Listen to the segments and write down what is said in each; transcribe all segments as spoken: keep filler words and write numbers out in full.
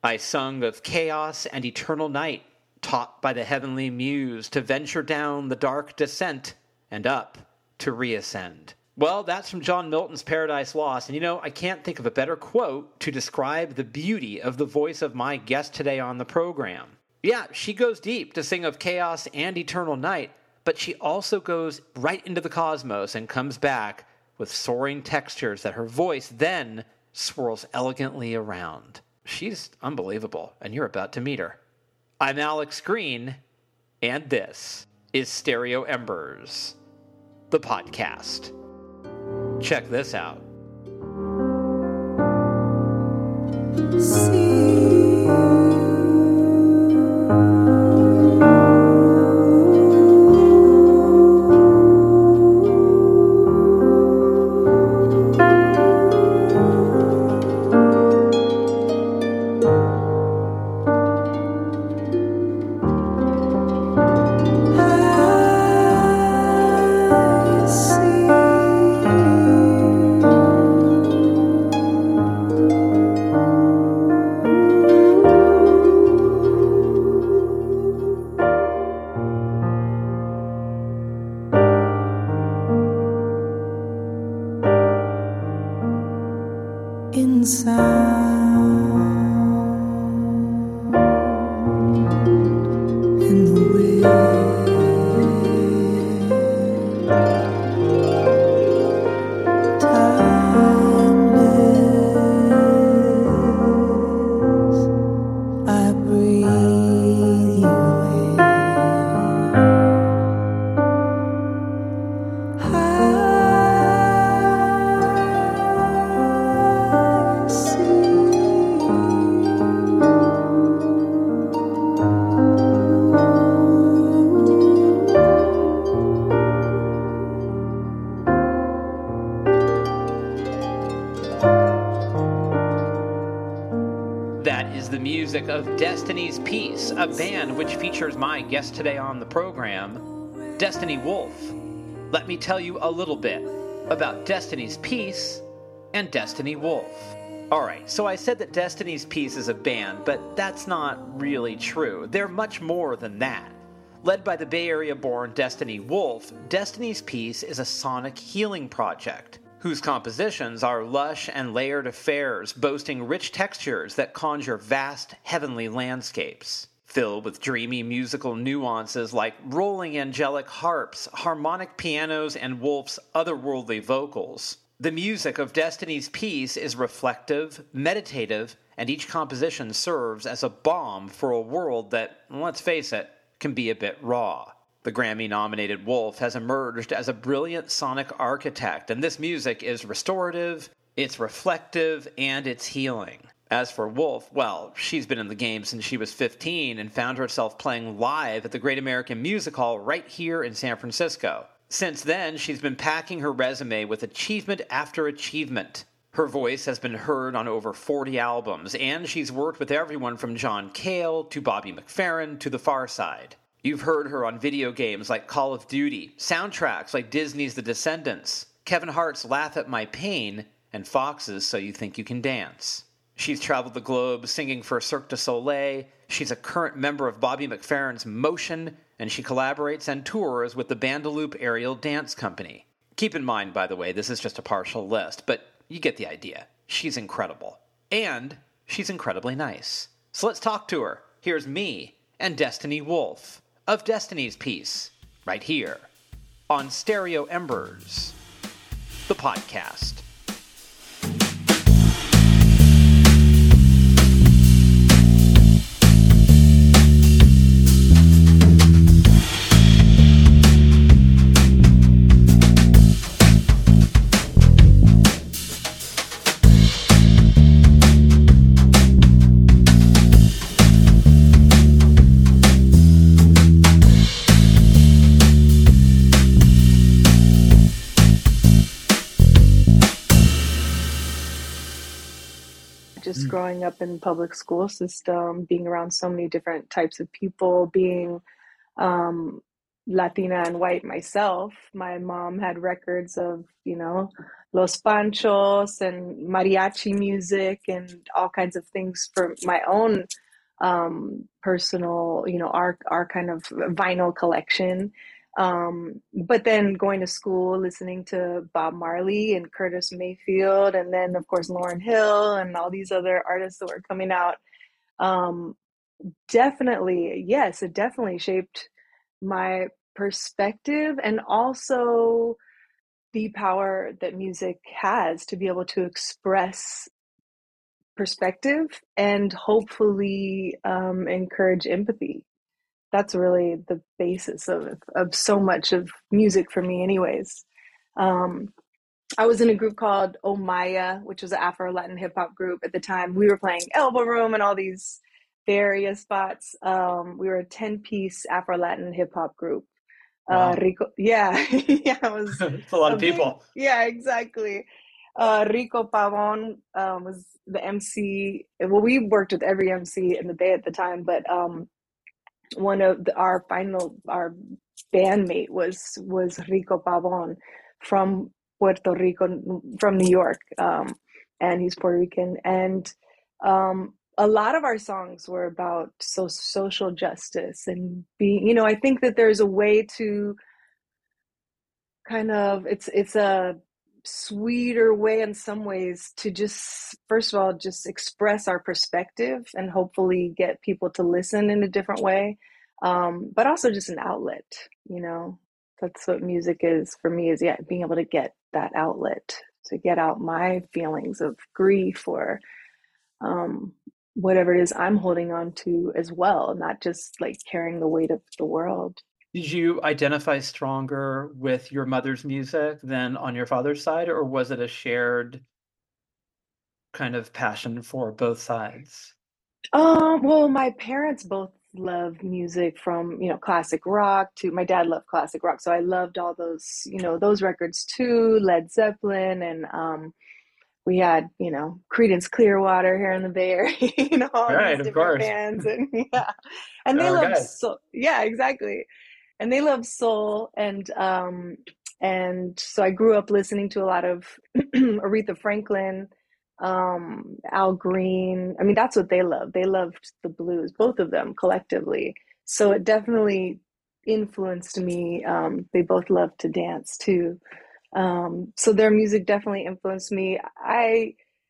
I sung of chaos and eternal night, taught by the heavenly muse to venture down the dark descent and up to reascend. Well, that's from John Milton's Paradise Lost, and you know, I can't think of a better quote to describe the beauty of the voice of my guest today on the program. Yeah, she goes deep to sing of chaos and eternal night, but she also goes right into the cosmos and comes back with soaring textures that her voice then swirls elegantly around. She's unbelievable, and you're about to meet her. I'm Alex Green, and this is Stereo Embers, the podcast. Check this out. See. Of Destiny's Peace, a band which features my guest today on the program, Destiny Wolf. Let me tell you a little bit about Destiny's Peace and Destiny Wolf. Alright, so I said that Destiny's Peace is a band, but that's not really true. They're much more than that. Led by the Bay Area-born Destiny Wolf, Destiny's Peace is a sonic healing project, whose compositions are lush and layered affairs boasting rich textures that conjure vast heavenly landscapes, filled with dreamy musical nuances like rolling angelic harps, harmonic pianos, and Wolf's otherworldly vocals. The music of Destiny's Peace is reflective, meditative, and each composition serves as a balm for a world that, let's face it, can be a bit raw. The Grammy-nominated Wolf has emerged as a brilliant sonic architect, and this music is restorative, it's reflective, and it's healing. As for Wolf, well, she's been in the game since she was fifteen and found herself playing live at the Great American Music Hall right here in San Francisco. Since then, she's been packing her resume with achievement after achievement. Her voice has been heard on over forty albums, and she's worked with everyone from John Cale to Bobby McFerrin to The Pharcyde. You've heard her on video games like Call of Duty, soundtracks like Disney's The Descendants, Kevin Hart's Laugh at My Pain, and Fox's So You Think You Can Dance. She's traveled the globe singing for Cirque du Soleil, she's a current member of Bobby McFerrin's Motion, and she collaborates and tours with the Bandaloop Aerial Dance Company. Keep in mind, by the way, this is just a partial list, but you get the idea. She's incredible. And she's incredibly nice. So let's talk to her. Here's me and Destiny Wolf of Destiny's Peace, right here on Stereo Embers, the podcast. Just growing up in the public school system, being around so many different types of people, being um, Latina and white myself, my mom had records of, you know, Los Panchos and mariachi music and all kinds of things for my own um, personal, you know, our our kind of vinyl collection. Um, but then going to school, listening to Bob Marley and Curtis Mayfield, and then of course Lauryn Hill and all these other artists that were coming out. Um, definitely, yes, it definitely shaped my perspective and also the power that music has to be able to express perspective and hopefully um, encourage empathy. That's really the basis of of so much of music for me, anyways. Um, I was in a group called Omaya, which was an Afro Latin hip hop group at the time. We were playing Elbow Room and all these various spots. Um, we were a ten piece Afro Latin hip hop group. Uh, Wow. Rico, yeah, yeah, it was It's a lot a of big, people. yeah, exactly. Uh, Rico Pavon um, was the M C. Well, we worked with every M C in the Bay at the time, but um, one of the, our final our bandmate was was Rico Pavon from Puerto Rico, from New York, um, and he's Puerto Rican. And um, a lot of our songs were about so social justice and being. You know, I think that there's a way to kind of it's it's a sweeter way in some ways to just first of all just express our perspective and hopefully get people to listen in a different way, um, but also just an outlet, you know. That's what music is for me, is yeah, being able to get that outlet to get out my feelings of grief or um, whatever it is I'm holding on to as well, not just like carrying the weight of the world. Did you identify stronger with your mother's music than on your father's side, or was it a shared kind of passion for both sides? Um, well, my parents both love music, from, you know, classic rock to my dad loved classic rock. So I loved all those, you know, those records too, Led Zeppelin and um we had, you know, Creedence Clearwater here in the Bay Area, you know, all Right, these of different course. bands and yeah. And they Our love guys. so yeah, exactly. And they love soul and um and so I grew up listening to a lot of Aretha Franklin, um, Al Green. I mean, that's what they loved. They loved the blues, both of them collectively. So it definitely influenced me. Um, they both loved to dance too. Um, so their music definitely influenced me. I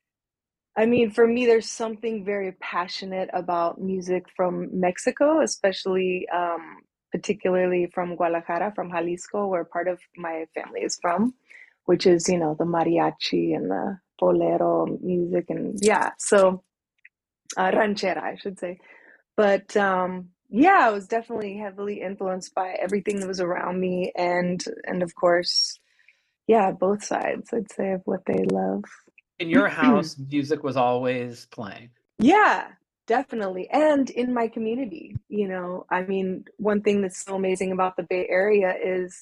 I mean, for me, there's something very passionate about music from Mexico, especially um, particularly from Guadalajara, from Jalisco, where part of my family is from, which is, you know, the mariachi and the bolero music. And yeah, so uh, ranchera, I should say. But um, yeah, I was definitely heavily influenced by everything that was around me. And, and of course, yeah, both sides, I'd say, of what they love. In your house, music was always playing. Yeah, definitely. And in my community, you know, I mean, one thing that's so amazing about the Bay Area is,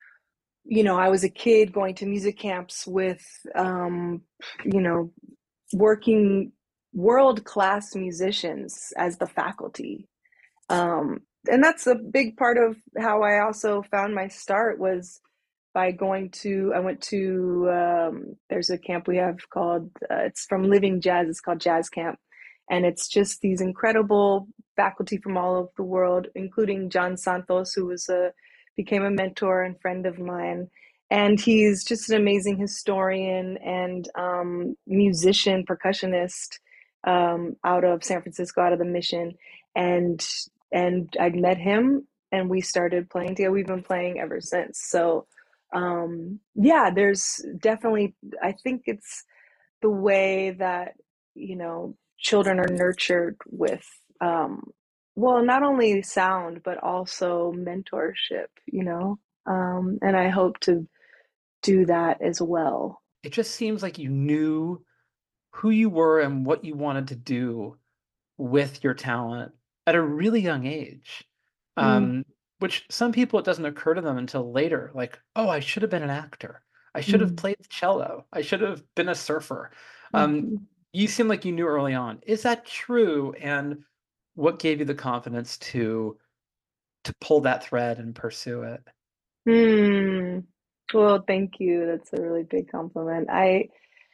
you know, I was a kid going to music camps with, um, you know, working world class musicians as the faculty. Um, and that's a big part of how I also found my start, was by going to, I went to, um, there's a camp we have called, uh, it's from Living Jazz, it's called Jazz Camp. And it's just these incredible faculty from all over the world, including John Santos, who was a, became a mentor and friend of mine. And he's just an amazing historian and um, musician, percussionist, um, out of San Francisco, out of the Mission. And and I met him and we started playing together. We've been playing ever since. So um yeah, there's definitely, I think it's the way that, you know, children are nurtured with um well, not only sound but also mentorship, you know. Um and I hope to do that as well. It just seems like you knew who you were and what you wanted to do with your talent at a really young age. Mm, Um, which some people, it doesn't occur to them until later, like, oh, I should have been an actor. I should have mm, played the cello. I should have been a surfer. Um, mhm. you seem like you knew early on. Is that true? And what gave you the confidence to to pull that thread and pursue it. Hmm. Well, thank you. That's a really big compliment. I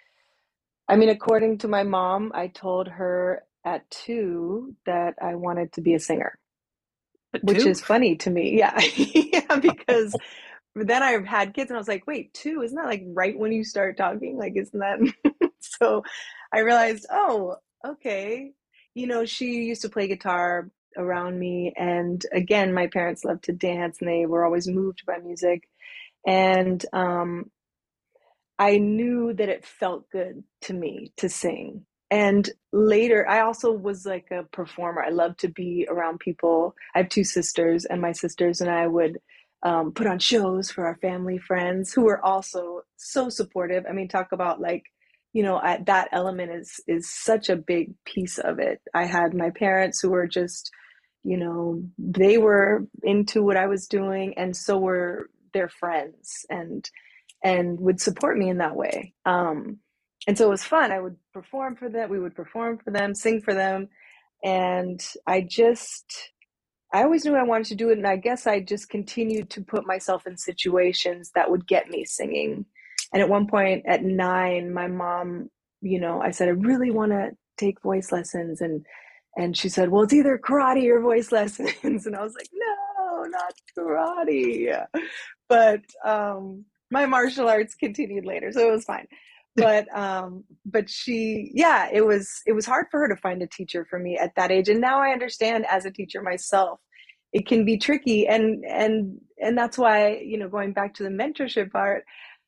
I mean, according to my mom, I told her at two that I wanted to be a singer, But which two? is funny to me. Yeah. Yeah, because then I've had kids and I was like, wait, two, isn't that like right when you start talking? Like, isn't that? So I realized, oh, okay. You know, she used to play guitar around me. And again, my parents loved to dance and they were always moved by music. And um, I knew that it felt good to me to sing. And later, I also was like a performer. I love to be around people. I have two sisters, and my sisters and I would um, put on shows for our family friends who were also so supportive. I mean, talk about like, you know, I, that element is is such a big piece of it. I had my parents who were just, you know, they were into what I was doing, and so were their friends, and and would support me in that way. Um, and so it was fun. I would perform for them. We would perform for them, sing for them. And I just, I always knew I wanted to do it. And I guess I just continued to put myself in situations that would get me singing. And at one point at nine, my mom, you know, I said, I really want to take voice lessons. And, and she said, well, it's either karate or voice lessons. And I was like, no, not karate. But um, my martial arts continued later, so it was fine. But um, but she, yeah, it was it was hard for her to find a teacher for me at that age, and now I understand as a teacher myself, it can be tricky, and and and that's why, you know, going back to the mentorship part,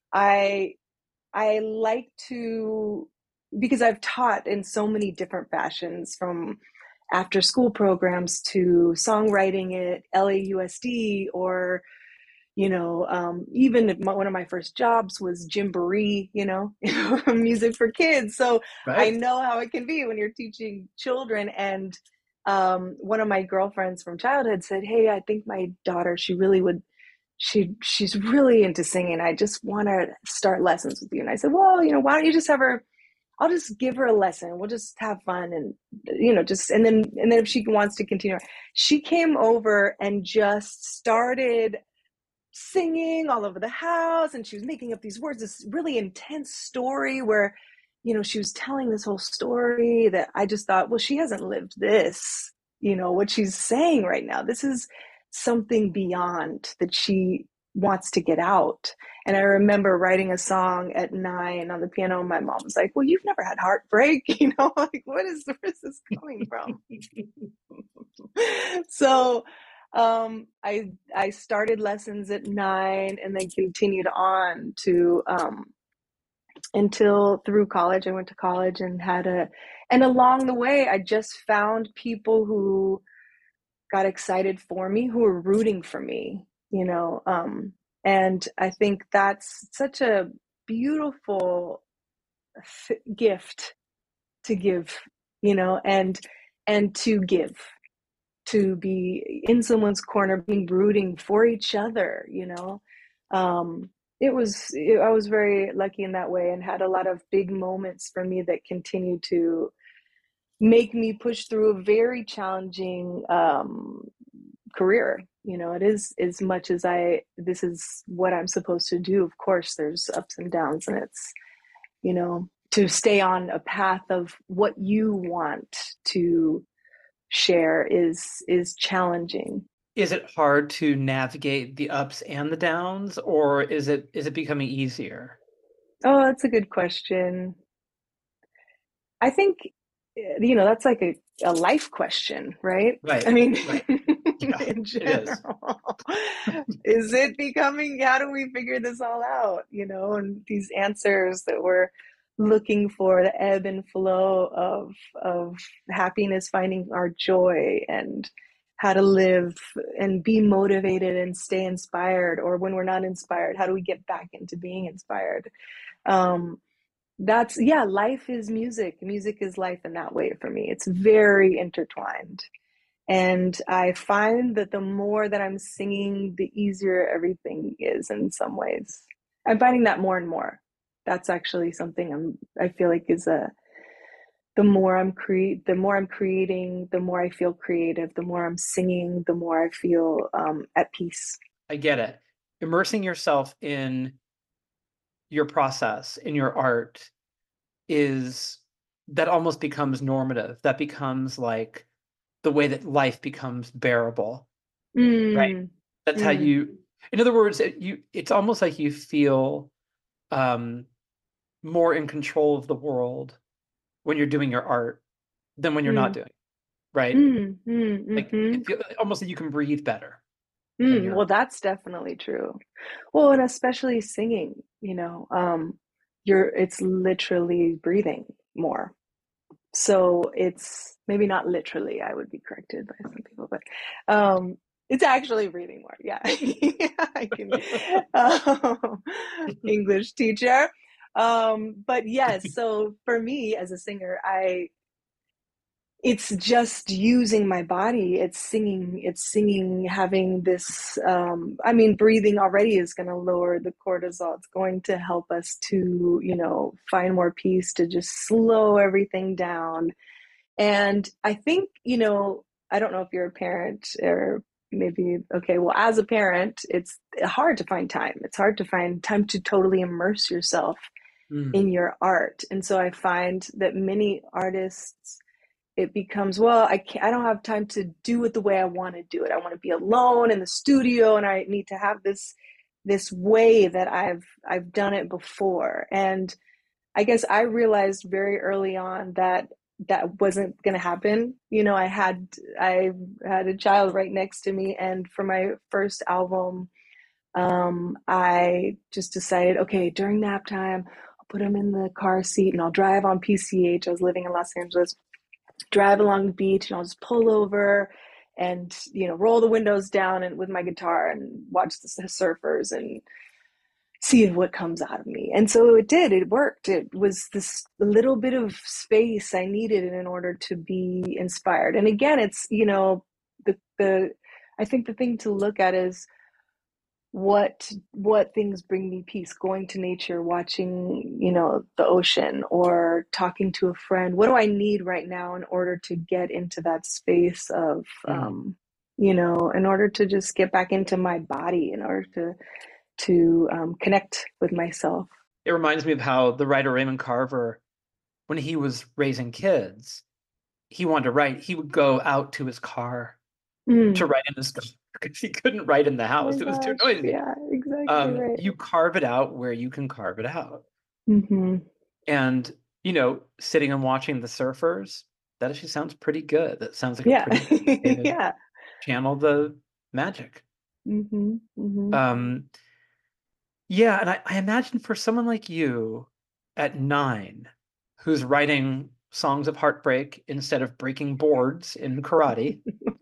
I I like to, because I've taught in so many different fashions, from after school programs to songwriting at L A U S D, or you know, um, even my, one of my first jobs was Gymboree, you know, music for kids. So I Right. know how it can be when you're teaching children. And um, one of my girlfriends from childhood said, hey, I think my daughter, she really would, she she's really into singing. I just want to start lessons with you. And I said, well, you know, why don't you just have her, I'll just give her a lesson. We'll just have fun, and, you know, just, and then, and then if she wants to continue, she came over and just started singing all over the house, and she was making up these words, this really intense story where, you know, she was telling this whole story that I just thought, well, she hasn't lived this, you know, what she's saying right now. This is something beyond that she wants to get out. And I remember writing a song at nine on the piano, and my mom was like, well, you've never had heartbreak, you know, like, what is, where's this coming from? So um, I I started lessons at nine, and then continued on to um, until through college. I went to college and had a, and along the way, I just found people who got excited for me, who were rooting for me, you know. Um, and I think that's such a beautiful f- gift to give, you know, and and to give, to be in someone's corner, being rooting for each other, you know. Um, it was, it, I was very lucky in that way, and had a lot of big moments for me that continue to make me push through a very challenging um, career. You know, it is, as much as I, this is what I'm supposed to do. Of course, there's ups and downs, and it's, you know, to stay on a path of what you want to share is is challenging. Is it hard to navigate the ups and the downs, or is it is it becoming easier? Oh, that's a good question. I think, eh, you know, that's like a, a life question, right? I Right, mean, right. Yeah, in it is. general, is it becoming, how do we figure this all out? You know, and these answers that we're looking for, the ebb and flow of of happiness, finding our joy, and how to live and be motivated and stay inspired, or when we're not inspired, how do we get back into being inspired? Um, that's, yeah, life is music. Music is life in that way for me. It's very intertwined. And I find that the more that I'm singing, the easier everything is in some ways. I'm finding that more and more. That's actually something I'm, I feel like is a, the more I'm create, the more I'm creating, the more I feel creative, the more I'm singing, the more I feel um, at peace. I get it. Immersing yourself in your process, in your art, is that almost becomes normative. That becomes like the way that life becomes bearable, right? Mm, That's how mm, you, in other words, it, you, it's almost like you feel um, more in control of the world when you're doing your art than when you're not mm, doing it, right? mm, mm, Like hmm it feels almost like you can breathe better when mm. you're. Well, that's definitely true. Well, and especially singing, you know, um, you're it's literally breathing more. So it's maybe not literally, I would be corrected by some people, but um, it's actually breathing more. Yeah, yeah, I can. Um, English teacher. Um, but yes, so for me as a singer, I it's just using my body. It's singing. It's singing. Having this. Um, I mean, breathing already is going to lower the cortisol. It's going to help us to, you know, find more peace, to just slow everything down. And I think, you know, I don't know if you're a parent or maybe, okay, well, as a parent, it's hard to find time. It's hard to find time to totally immerse yourself Mm, in your art. And so I find that many artists, it becomes, well, I can't, I don't have time to do it the way I want to do it. I want to be alone in the studio and I need to have this this way that I've I've done it before. And I guess I realized very early on that that wasn't going to happen. You know, I had I had a child right next to me, and for my first album, um, I just decided, okay, during nap time, I'll put him in the car seat and I'll drive on P C H. I was living in Los Angeles, drive along the beach, and I'll just pull over and you know roll the windows down and with my guitar and watch the surfers and see what comes out of me. And so it did, it worked. It was this little bit of space I needed in order to be inspired. And again, it's, you know, the, the, I think the thing to look at is what what things bring me peace. Going to nature, watching, you know, the ocean, or talking to a friend. What do I need right now in order to get into that space of mm. um you know, in order to just get back into my body, in order to to um, connect with myself. It reminds me of how the writer Raymond Carver, when he was raising kids, he wanted to write. He would go out to his car to Mm. write in his car because he couldn't write in the Oh my house. It was too gosh. noisy. Yeah, exactly Um, right. you carve it out where you can carve it out. Mm-hmm. And, you know, sitting and watching the surfers, that actually sounds pretty good. That sounds like a Yeah. pretty good way to Yeah. channel the magic. Mm-hmm. Mm-hmm. Um, yeah, and I, I imagine for someone like you at nine, who's writing songs of heartbreak instead of breaking boards in karate,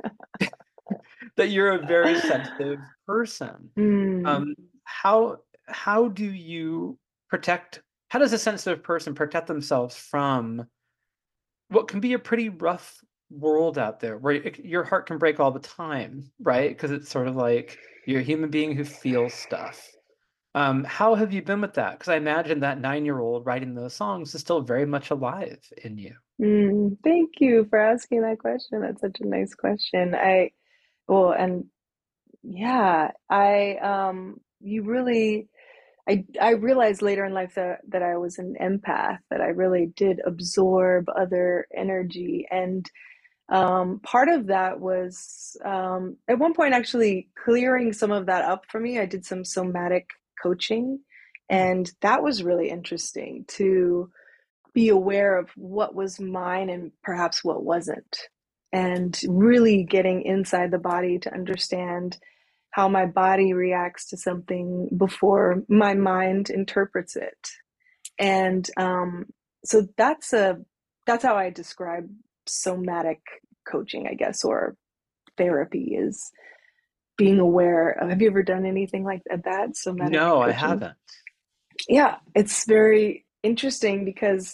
that you're a very sensitive person. Mm. Um, how how do you protect? How does a sensitive person protect themselves from what can be a pretty rough world out there, where it, your heart can break all the time, right? Because it's sort of like you're a human being who feels stuff. Um, how have you been with that? Because I imagine that nine-year-old writing those songs is still very much alive in you. Mm. Thank you for asking that question. That's such a nice question. I, well, and yeah, I, um, you really, I, I realized later in life that, that I was an empath, that I really did absorb other energy. And Um, part of that was um, at one point actually clearing some of that up for me. I did some somatic coaching, Hmm. and that was really interesting to be aware of what was mine and perhaps what wasn't, and really getting inside the body to understand how my body reacts to something before my mind interprets it. And um, so that's a that's how I describe somatic coaching, I guess, or therapy, is being aware of, have you ever done anything like that, somatic No, I coaching? haven't. Yeah, it's very interesting because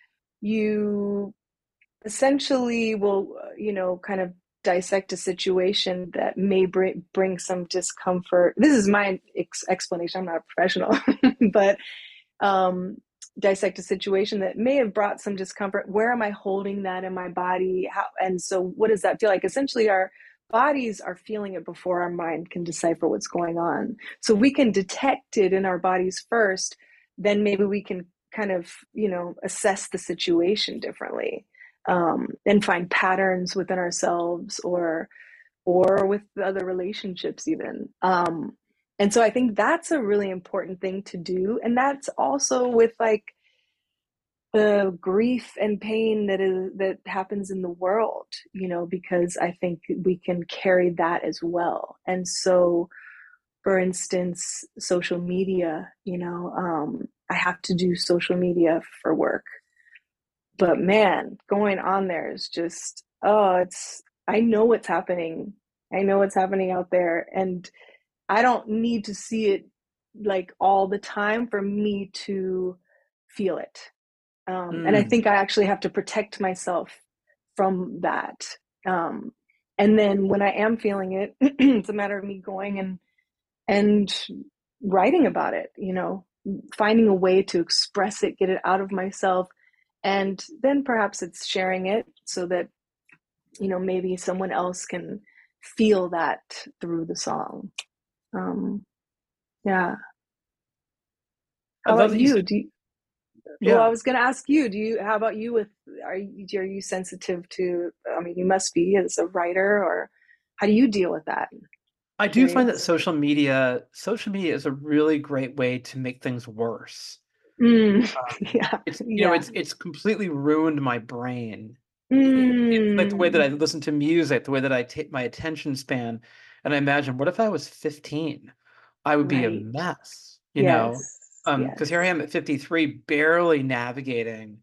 you essentially will, uh, you know, kind of dissect a situation that may bring, bring some discomfort. This is my ex- explanation. I'm not a professional, but um, dissect a situation that may have brought some discomfort. Where am I holding that in my body? How, and so what does that feel like? Essentially, our bodies are feeling it before our mind can decipher what's going on. So we can detect it in our bodies first, then maybe we can kind of, you know, assess the situation differently, um, and find patterns within ourselves or or with other relationships even. Um, and so I think that's a really important thing to do. And that's also with like the grief and pain that is that happens in the world, you know, because I think we can carry that as well. And so, for instance, social media, you know, um, I have to do social media for work, but man, going on there is just, oh, it's, I know what's happening. I know what's happening out there. And I don't need to see it like all the time for me to feel it. Um, and I Mm. think I actually have to protect myself from that. Um, and then when I am feeling it, it's a matter of me going and and writing about it, you know, finding a way to express it, get it out of myself. And then perhaps it's sharing it so that, you know, maybe someone else can feel that through the song. Um, yeah. I How love about that you you? said, Do you, well, I yeah. was going to ask you, do you, how about you with, are you, are you sensitive to, I mean, you must be as a writer, or how do you deal with that? I do find that Curious. social media, social media is a really great way to make things worse. Mm, Um, yeah, it's, you know, yeah. it's it's completely ruined my brain. It, it's like the way that I Mm, listen to music, the way that I take my attention span. And I imagine, what if I was fifteen? I would be a right. mess, you know? Yes, Um, because yes. here I am at fifty-three, barely navigating.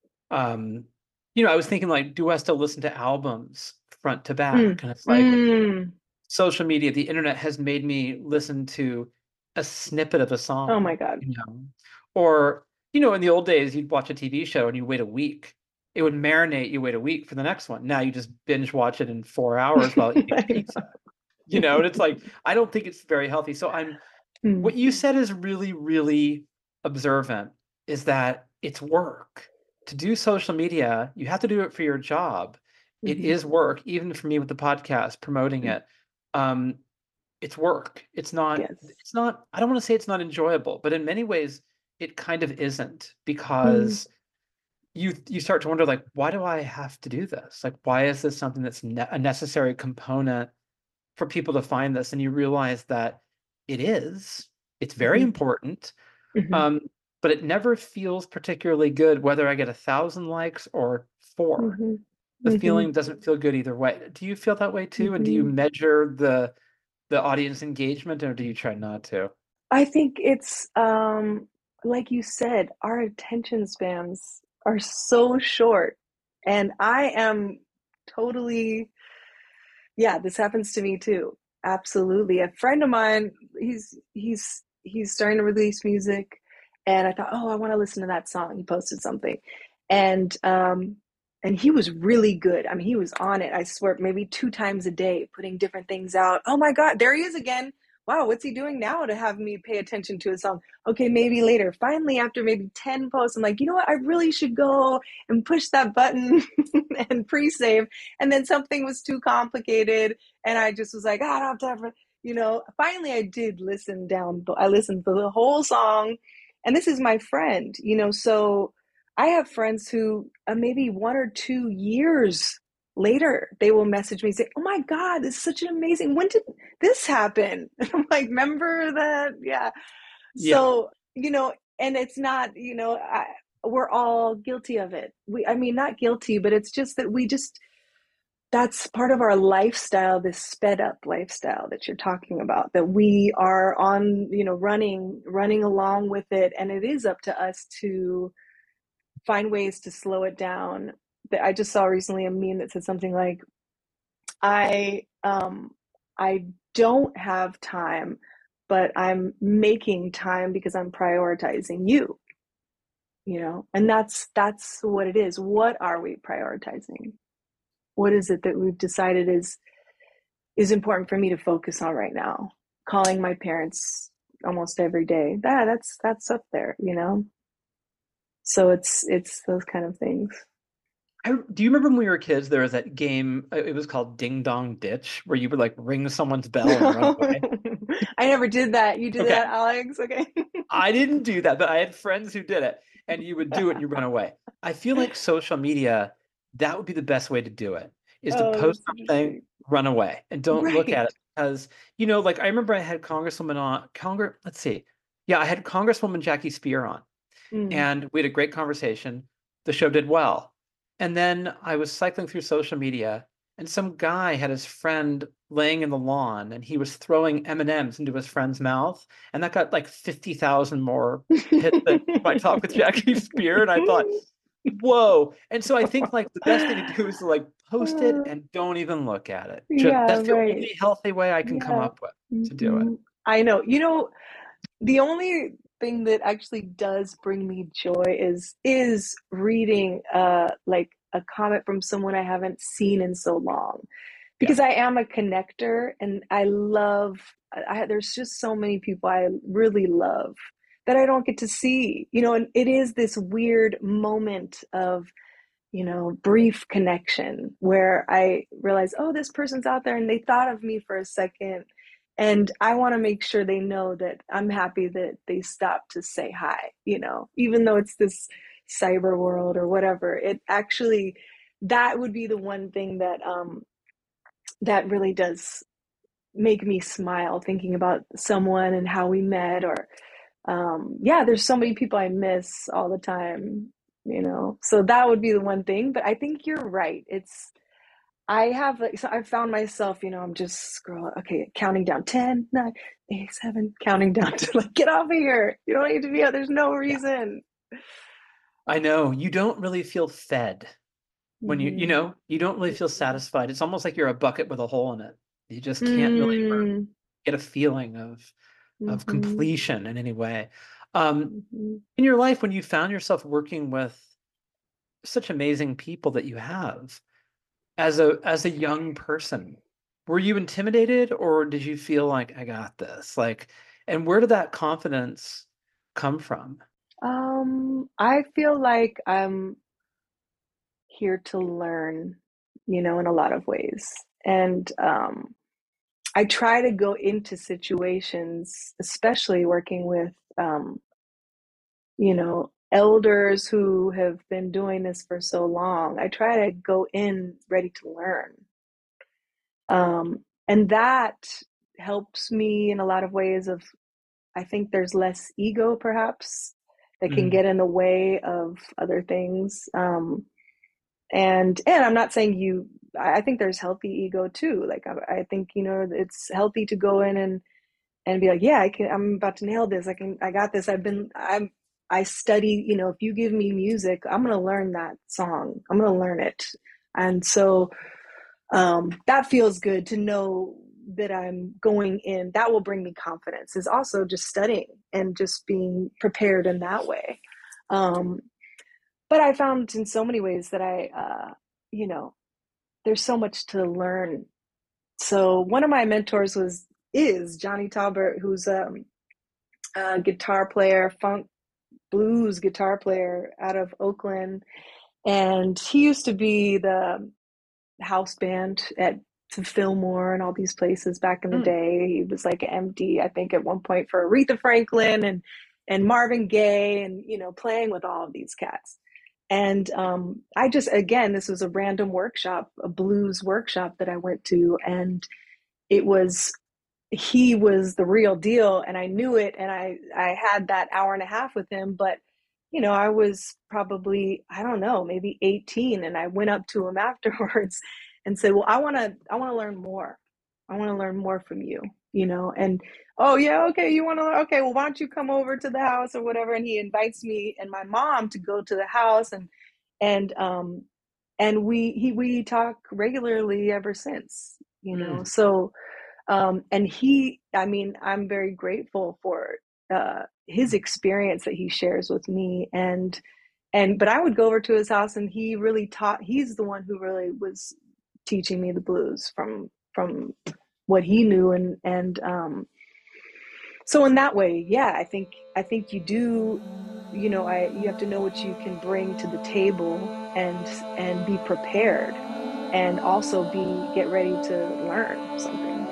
Um, you know, I was thinking like, do I still listen to albums front to Mm, back? And it's like, mm. social media, the internet has made me listen to a snippet of a Oh my song, God. you know, or, you know, in the old days, you'd watch a T V show and you wait a week. It would marinate, you wait a week for the next one. Now you just binge watch it in four hours while eating I pizza, you know, and it's like, I don't think it's very healthy. So I'm, know. Mm, what you said is really, really observant, is that it's work. To do social media, you have to do it for your job. It mhm, is work, even for me with the podcast, promoting mm. it. Um, it's work. It's not, Yes. it's not, I don't want to say it's not enjoyable, but in many ways it kind of isn't, Mm, because you you start to wonder, like, why do I have to do this? Like, why is this something that's ne a necessary component for people to find this? And you realize that it is, it's very mhm, important. mhm, Um, but it never feels particularly good whether I get a thousand likes or four. mhm, The mhm, feeling doesn't feel good either way. Do you feel that way too? And do you mhm. measure the the audience engagement, or do you try not to? I think it's um like you said, our attention spans are so short. And I am totally, yeah, this happens to me too. Absolutely. A friend of mine, he's he's he's starting to release music, and I thought, "Oh, I want to listen to that song." He posted something. And um and he was really good. I mean, he was on it. I swear, maybe two times a day, putting different things out. Oh my God, there he is again. Wow, what's he doing now to have me pay attention to his song? Okay, maybe later. Finally, after maybe ten posts, I'm like, you know what? I really should go and push that button and pre-save. And then something was too complicated, and I just was like, ah, I don't have time for, you know. Finally, I did listen down. I listened to the whole song, and this is my friend, you know. So I have friends who uh, maybe one or two years later they will message me and say, "Oh my God, this is such an amazing. When did this happen?" And I'm like, "Remember that? Yeah." Yeah. So you know, and it's not, you know, I, we're all guilty of it. We, I mean, not guilty, but it's just that we just, that's part of our lifestyle, this sped up lifestyle that you're talking about, that we are on, you know, running running along with it, and it is up to us to find ways to slow it down. I just saw recently a meme that said something like, i um I don't have time, but I'm making time because I'm prioritizing you, you know. And that's that's what it is. What are we prioritizing? What is it that we've decided is is important for me to focus on right now? Calling my parents almost every day. That that's that's up there, you know. So it's it's those kind of things. I, do you remember when we were kids, there was that game, uh, it was called Ding Dong Ditch, where you would like ring someone's bell and run away? I never did that. You did Okay. that, Alex? Okay. I didn't do that, but I had friends who did it, and you would do it and you run away. I feel like social media, that would be the best way to do it, is to Oh, post that's something, interesting. run away, and don't look at Right. it. Because, you know, like I remember I had Congresswoman on, Congress, let's see. Yeah, I had Congresswoman Jackie Spear on, Mm. and we had a great conversation. The show did well. And then I was cycling through social media, and some guy had his friend laying in the lawn, and he was throwing M and M's into his friend's mouth, and that got like fifty thousand more hits than my talk with Jackie Spear. And I thought, whoa. And so I think like the best thing to do is to like post it and don't even look at it. Just, Yeah, that's the right. only healthy way I can come Yeah. up with to do it. hmm I know. You know, the only thing that actually does bring me joy is is reading uh like a comment from someone I haven't seen in so long, Yeah. because I am a connector and I love I, there's just so many people I really love that I don't get to see, you know, and it is this weird moment of, you know, brief connection where I realize, oh, this person's out there and they thought of me for a second. And I want to make sure they know that I'm happy that they stopped to say hi, you know, even though it's this cyber world or whatever. It actually, that would be the one thing that um, that really does make me smile, thinking about someone and how we met. Or um yeah, there's so many people I miss all the time, you know, so that would be the one thing. But I think you're right. It's I have like, so I found myself, you know, I'm just scrolling, okay, counting down ten, nine, eight, seven, counting down to like, get off of here, you don't need to be out, there's no Yeah. reason. I know you don't really feel fed when you, you Mm-hmm. know, you don't really feel satisfied. It's almost like you're a bucket with a hole in it. You just can't really Mm-hmm. get a feeling of of Mm-hmm. completion in any way. Um, Mm-hmm. in your life, when you found yourself working with such amazing people that you have as a as a young person, were you intimidated or did you feel like I got this? Like, and where did that confidence come from? um I feel like I'm here to learn, you know, in a lot of ways. And um, I try to go into situations, especially working with, um, you know, elders who have been doing this for so long. I try to go in ready to learn. Um, and that helps me in a lot of ways of, I think there's less ego perhaps that can Mm, get in the way of other things. Um, and and I'm not saying you, I think there's healthy ego too. Like I, I think, you know, it's healthy to go in and and be like, yeah, I can, I'm about to nail this, I can, I got this, I've been, I'm I study, you know, if you give me music, I'm going to learn that song, I'm going to learn it. And so um that feels good to know that I'm going in, that will bring me confidence, is also just studying and just being prepared in that way. um but I found in so many ways that I uh you know, there's so much to learn. So one of my mentors was is Johnny Talbert, who's um, a guitar player, funk blues guitar player out of Oakland, and he used to be the house band at Fillmore and all these places back in the mm, day. He was like an M D, I think, at one point for Aretha Franklin and and Marvin Gaye, and you know, playing with all of these cats. And um, I just, again, this was a random workshop, a blues workshop that I went to, and it was, he was the real deal, and I knew it, and I I had that hour and a half with him. But you know, I was probably, I don't know, maybe eighteen, and I went up to him afterwards and said, well, I want to I want to learn more. I want to learn more from you, you know. And oh yeah, okay, you want to learn, okay, well, why don't you come over to the house or whatever. And he invites me and my mom to go to the house, and and um and we he we talk regularly ever since, you know. mm. So um, and he, I mean, I'm very grateful for uh, his experience that he shares with me. And and but I would go over to his house, and he really taught. He's the one who really was teaching me the blues from from what he knew. And and um, so in that way, yeah, I think I think you do. you know, I you have to know what you can bring to the table, and and be prepared, and also be get ready to learn something.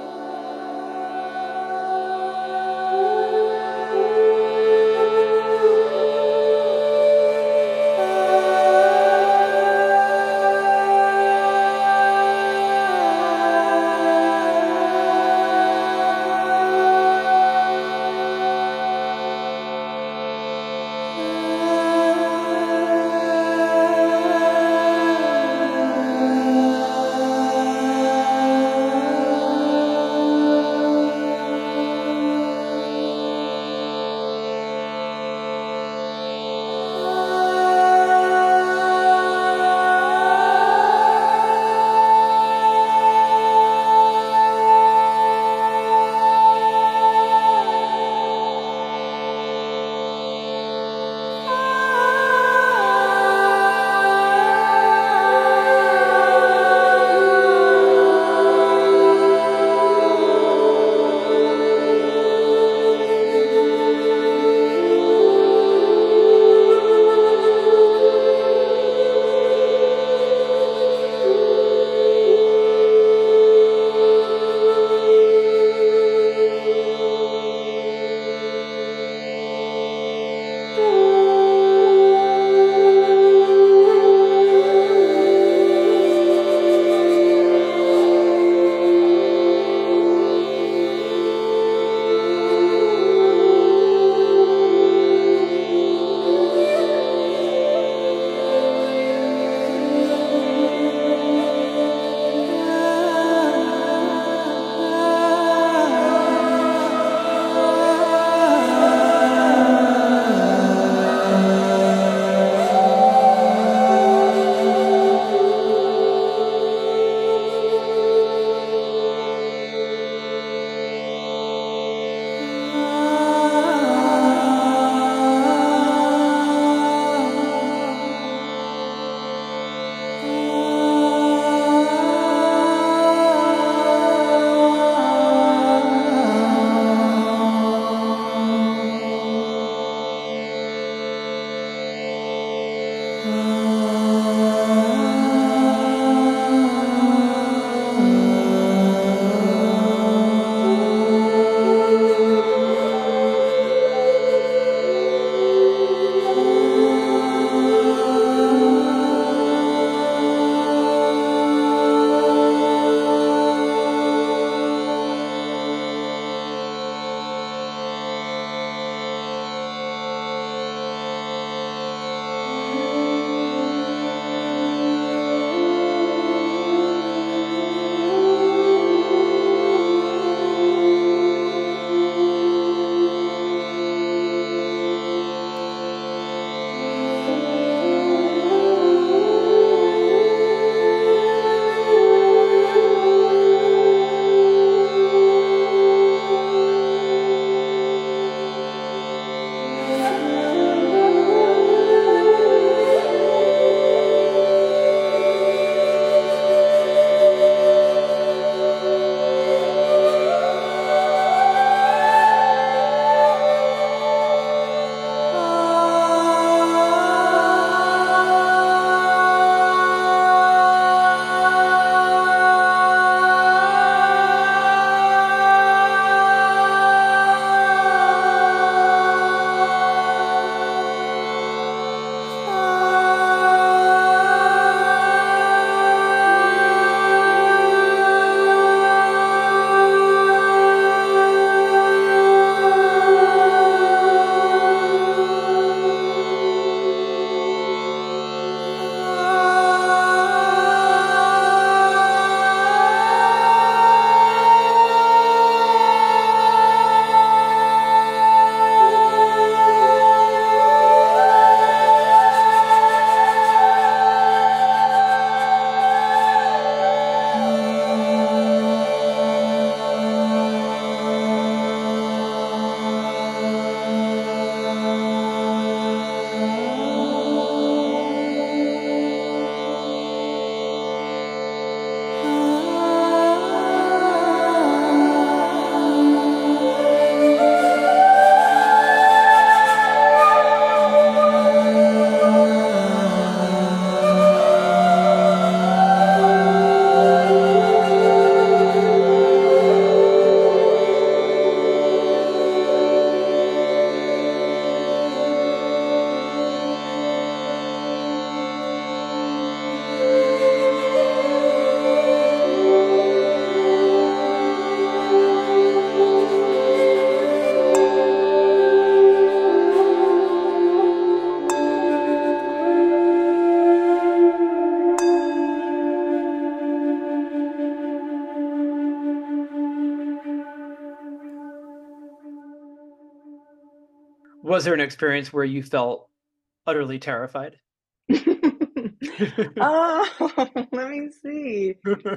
Was there an experience where you felt utterly terrified? Oh, let me see.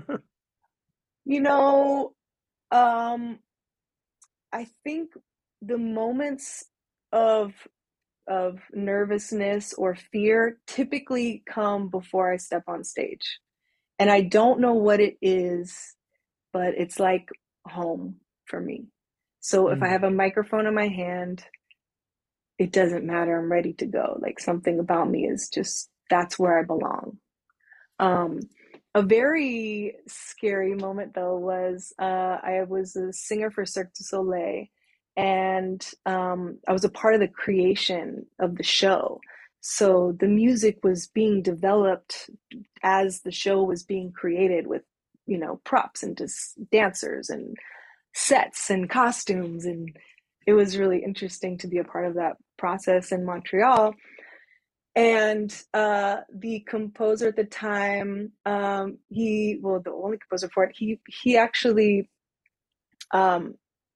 You know, um, I think the moments of of nervousness or fear typically come before I step on stage. And I don't know what it is, but it's like home for me. So if I Mm. have a microphone in my hand, it doesn't matter. I'm ready to go. Like something about me is just, that's where I belong. Um, a very scary moment though was uh, I was a singer for Cirque du Soleil, and um, I was a part of the creation of the show. So the music was being developed as the show was being created with, you know, props and just dancers and sets and costumes, and it was really interesting to be a part of that process in Montreal. And uh, the composer at the time, um, he well, the only composer for it, he he actually um,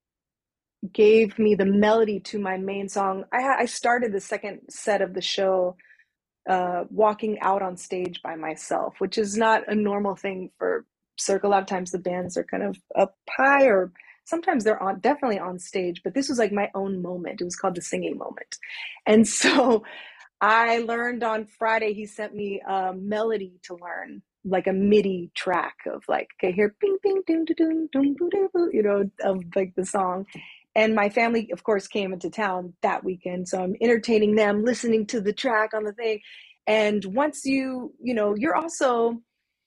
gave me the melody to my main song. I, I started the second set of the show uh, walking out on stage by myself, which is not a normal thing for Cirque. A lot of times the bands are kind of up high, or sometimes they're on definitely on stage, but this was like my own moment. It was called the singing moment. And so I learned on Friday, he sent me a melody to learn, like a MIDI track of like, okay, here, bing, bing, ding, ding, ding, ding, you know, of like the song. And my family, of course, came into town that weekend. So I'm entertaining them, listening to the track on the thing. And once you, you know, you're also,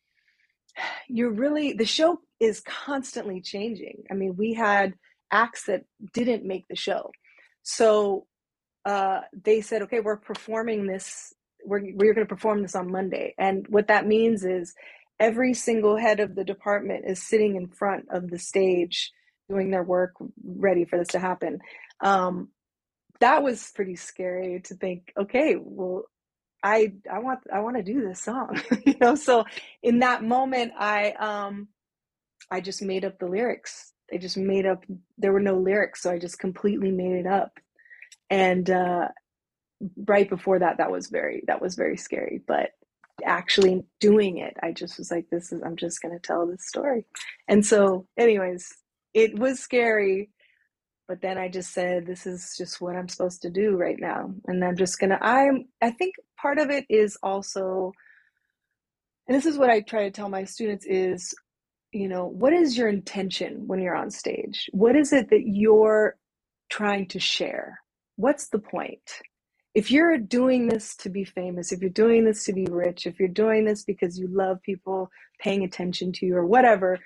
you're really, the show is constantly changing. I mean, we had acts that didn't make the show. So uh, they said, okay, we're performing this, we're, we're going to perform this on Monday. And what that means is every single head of the department is sitting in front of the stage doing their work, ready for this to happen. Um, that was pretty scary to think, okay, well, I, I want, I want to do this song, you know? So in that moment, I, um, I just made up the lyrics. I just made up, there were no lyrics. So I just completely made it up. And, uh, right before that, that was very, that was very scary, but actually doing it, I just was like, this is, I'm just going to tell this story. And so anyways, it was scary, but then I just said, this is just what I'm supposed to do right now. And I'm just going to, I'm, I think part of it is also, and this is what I try to tell my students is, you know, what is your intention when you're on stage? What is it that you're trying to share? What's the point? If you're doing this to be famous, if you're doing this to be rich, if you're doing this because you love people paying attention to you or whatever,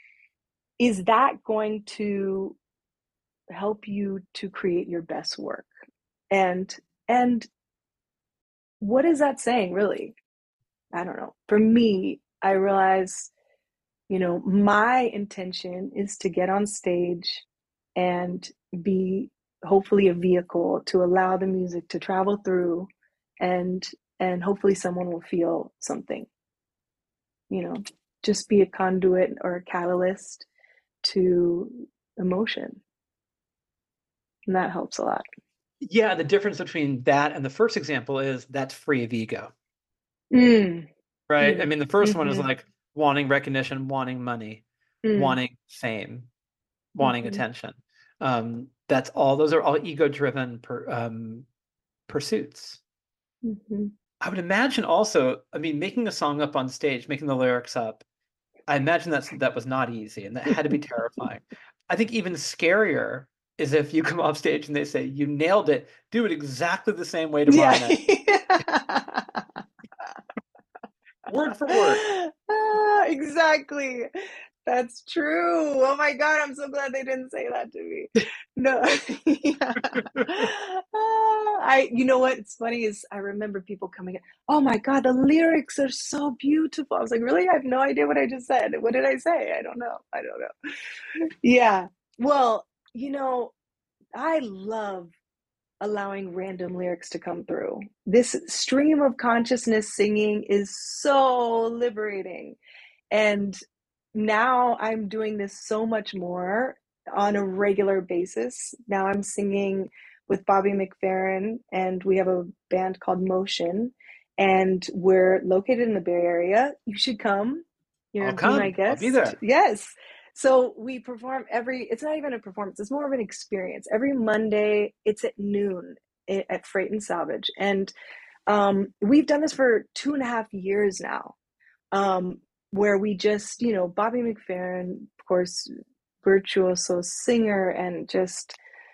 is that going to help you to create your best work? And and what is that saying really? I don't know. For me, I realize, you know, my intention is to get on stage and be hopefully a vehicle to allow the music to travel through, and and hopefully someone will feel something, you know, just be a conduit or a catalyst to emotion, and that helps a lot. Yeah, the difference between that and the first example is that's free of ego, Mm, right? I mm, mean, the first one is mm-hmm, like wanting recognition, wanting money, mm, wanting fame, wanting mm-hmm. attention. Um, that's all. Those are all ego-driven per, um, pursuits. Mm-hmm. I would imagine also, I mean, making a song up on stage, making the lyrics up, I imagine that's that was not easy and that had to be terrifying. I think even scarier is if you come off stage and they say, you nailed it, do it exactly the same way tomorrow Yeah. night. Word for word. Ah, exactly. That's true. Oh my God, I'm so glad they didn't say that to me. No. Yeah. Ah, I, you know what? It's funny is I remember people coming in, oh my God, the lyrics are so beautiful. I was like, really? I have no idea what I just said. What did I say? I don't know. I don't know. Yeah. Well, you know, I love allowing random lyrics to come through. This stream of consciousness singing is so liberating. And now I'm doing this so much more on a regular basis. Now I'm singing with Bobby McFerrin, and we have a band called Motion, and we're located in the Bay Area. You should come. I'll You're be my come. I'll be guest. there. Yes. So we perform every, it's not even a performance, it's more of an experience. Every Monday, it's at noon at Freight and Salvage. And um, we've done this for two and a half years now, um, where we just, you know, Bobby McFerrin, of course, virtuoso singer and just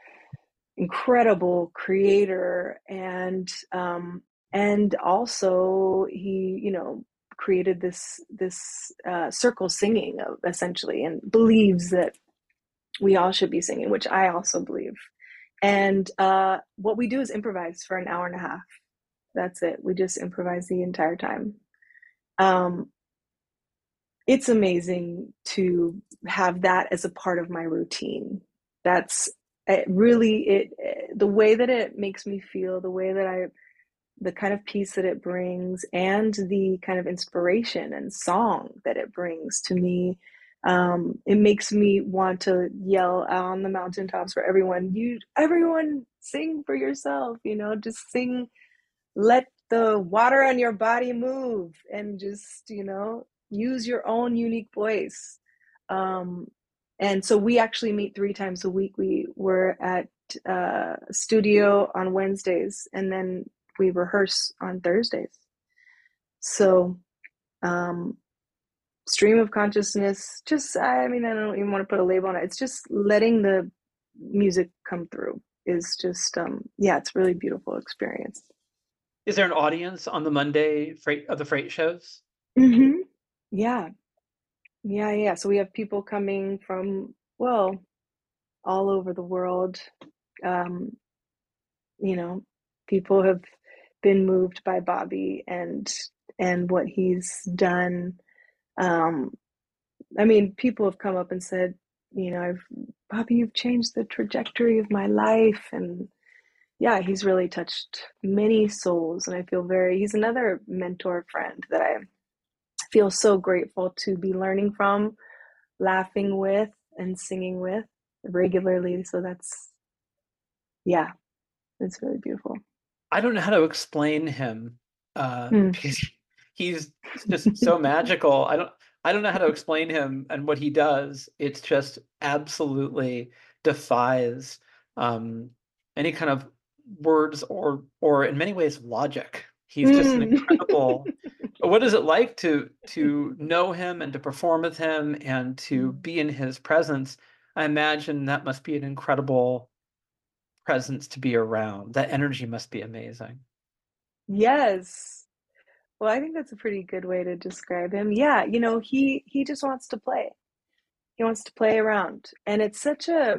incredible creator, and um, and also he, you know, created this this uh, circle singing of, essentially, and believes that we all should be singing, which I also believe. And uh, what we do is improvise for an hour and a half. That's it. We just improvise the entire time. Um, it's amazing to have that as a part of my routine. That's it really it the way that it makes me feel, the way that I the kind of peace that it brings, and the kind of inspiration and song that it brings to me. Um, it makes me want to yell on the mountaintops for everyone, you everyone sing for yourself, you know, just sing, let the water on your body move, and just, you know, use your own unique voice. Um, and so we actually meet three times a week. We were at uh, studio on Wednesdays, and then we rehearse on Thursdays. So, um, stream of consciousness, just, I mean, I don't even want to put a label on it. It's just letting the music come through is just, um, yeah, it's a really beautiful experience. Is there an audience on the Monday freight of the freight shows? Mm-hmm. Yeah. Yeah. Yeah. So we have people coming from, well, all over the world. Um, you know, people have been moved by Bobby and and what he's done. Um, I mean, people have come up and said, you know, I've Bobby, you've changed the trajectory of my life, and yeah, he's really touched many souls, and I feel very. He's another mentor friend that I feel so grateful to be learning from, laughing with, and singing with regularly. So that's, yeah, it's really beautiful. I don't know how to explain him uh, Mm. because he's just so magical. I don't I don't know how to explain him and what he does. It's just absolutely defies um, any kind of words or or in many ways logic. He's just an Mm. incredible. What is it like to to know him and to perform with him and to be in his presence? I imagine that must be an incredible presence to be around. That energy must be amazing. Yes. Well, I think that's a pretty good way to describe him. Yeah, you know, he he just wants to play. He wants to play around, and it's such a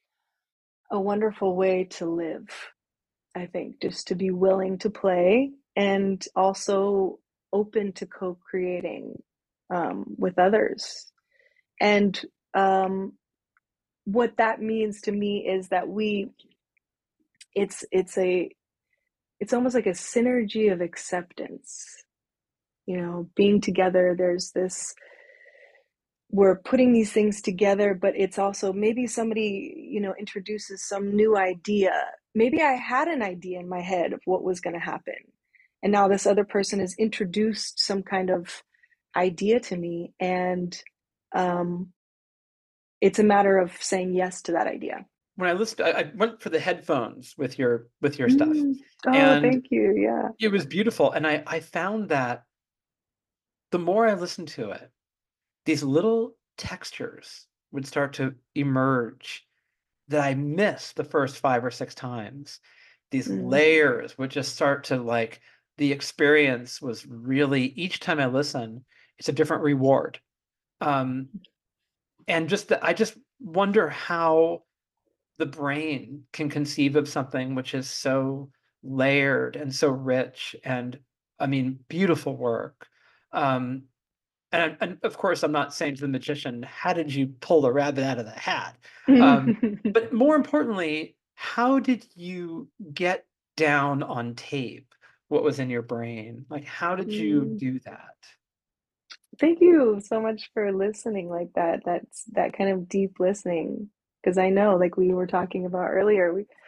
a wonderful way to live, I think, just to be willing to play and also open to co-creating um, with others. And um, what that means to me is that we it's it's a it's almost like a synergy of acceptance, you know, being together. There's this, we're putting these things together, but it's also maybe somebody, you know, introduces some new idea. Maybe I had an idea in my head of what was going to happen, and now this other person has introduced some kind of idea to me, and um, it's a matter of saying yes to that idea. When I listened, I, I went for the headphones with your with your stuff, Mm. Oh, and thank you. Yeah. it was beautiful. And I I found that the more I listened to it, these little textures would start to emerge that I missed the first five or six times. These Mm. layers would just start to like the experience was really each time I listen, it's a different reward. Um, and just the, I just wonder how the brain can conceive of something which is so layered and so rich and I mean beautiful work. Um, and, and of course, I'm not saying to the magician, "How did you pull the rabbit out of the hat?" Um, but more importantly, how did you get down on tape what was in your brain? Like, how did you Mm. do that? Thank you so much for listening like that. That's that kind of deep listening. Because I know, like we were talking about earlier, we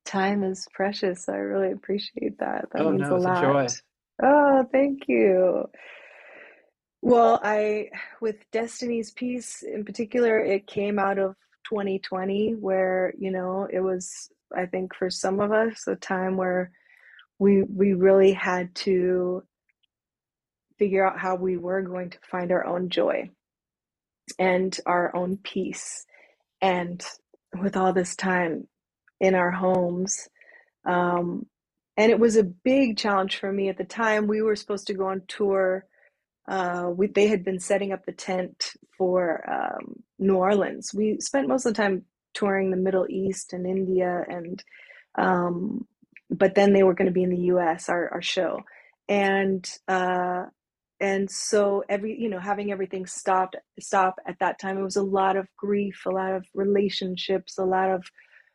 Time is precious. I really appreciate that. That Oh means a no, it's a lot. joy. Oh, thank you. Well, I, with Destiny's Piece in particular, it came out of twenty twenty, where, you know, it was, I think for some of us, a time where we we really had to figure out how we were going to find our own joy and our own peace. And with all this time in our homes, um, and it was a big challenge for me at the time. We were supposed to go on tour. Uh, we, they had been setting up the tent for um, New Orleans. We spent most of the time touring the Middle East and India, and um, but then they were going to be in the U S, our, our show, and uh, and so every you know having everything stopped stop at that time, it was a lot of grief, a lot of relationships, a lot of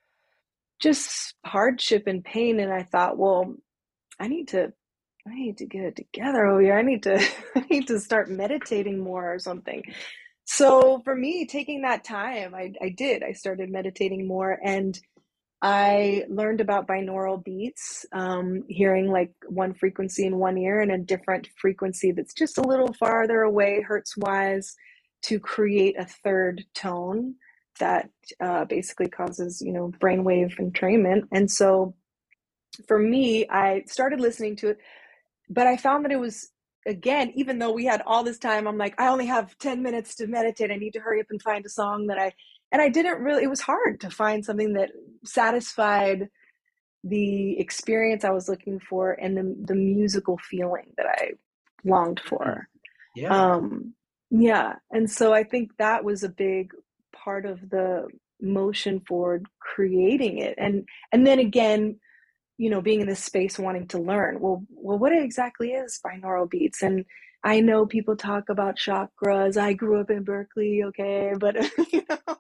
just hardship and pain. And I thought, well, I need to I need to get it together over here. I need to I need to start meditating more or something. So for me, taking that time, I, I did. I started meditating more, and I learned about binaural beats, um, hearing like one frequency in one ear and a different frequency that's just a little farther away, hertz wise, to create a third tone that uh, basically causes, you know, brainwave entrainment. And so for me, I started listening to it, but I found that it was, again, even though we had all this time, I'm like, I only have ten minutes to meditate. I need to hurry up and find a song that I, and I didn't really, it was hard to find something that satisfied the experience I was looking for and the, the musical feeling that I longed Mm. for. Yeah. Um, yeah. And so I think that was a big part of the motion for creating it. And, and then again, you know, being in this space wanting to learn, well, well, what exactly is binaural beats? And I know people talk about chakras. I grew up in Berkeley, okay, but you know,